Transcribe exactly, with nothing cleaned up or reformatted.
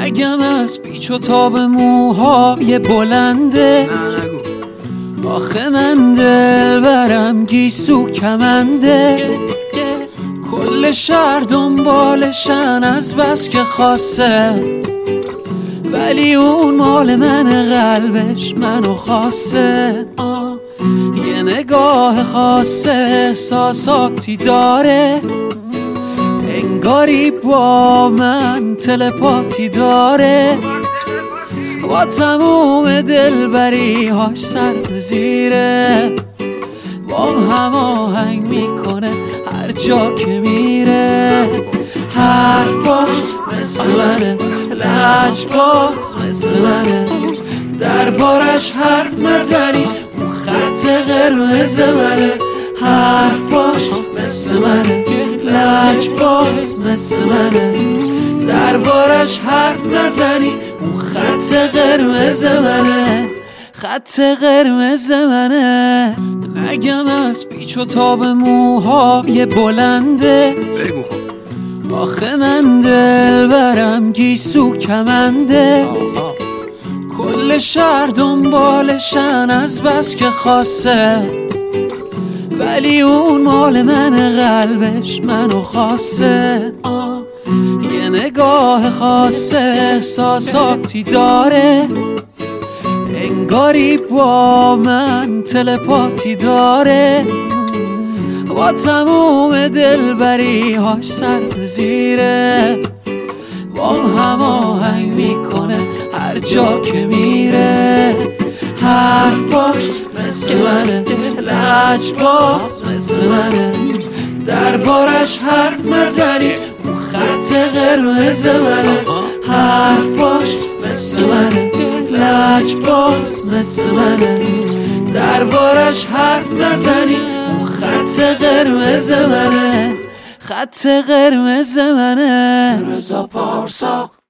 نگم از پیچ و تاب موهای بلنده، آخه من دلبرم گیسو کمنده. کل شهر دنبالشن از بس که خاصه، ولی اون مال من قلبش منو خاصه. یه نگاه خاصه احساساتی داره، انگاری با من تلپاتی داره. با تموم دلبری هاش سر به زیره، بام هماهنگ میکنه هر جا که میره. حرفاش مثل منه، لجباز مثل منه، دربارش حرف نزنی اون خط قرمز منه. حرفاش مثل منه، لجباز مثل منه، دربارش حرف نزنی اون خط قرمز منه، خط قرمز منه. نگم از پیچ و تاب موهای بلنده، آخه من دلبرم گیسو کمنده. کل شهر دنبالشن از بس که خاصه، ولی اون مال من قلبش منو خاصه. یه نگاه خاصه احساساتی داره، انگاری با من تلپاتی داره. با تموم دلبری هاش سر به زیره، بام هماهنگ میکنه هر جا که میره. حرفاش مثل منه، لجباز مثل منه، دربارش حرف نزنی اون خط قرمز منه. حرفاش مثل منه، لجباز مثل منه، دربارش حرف نزنی اون خط قرمز منه، خط قرمز منه. رضا پارسا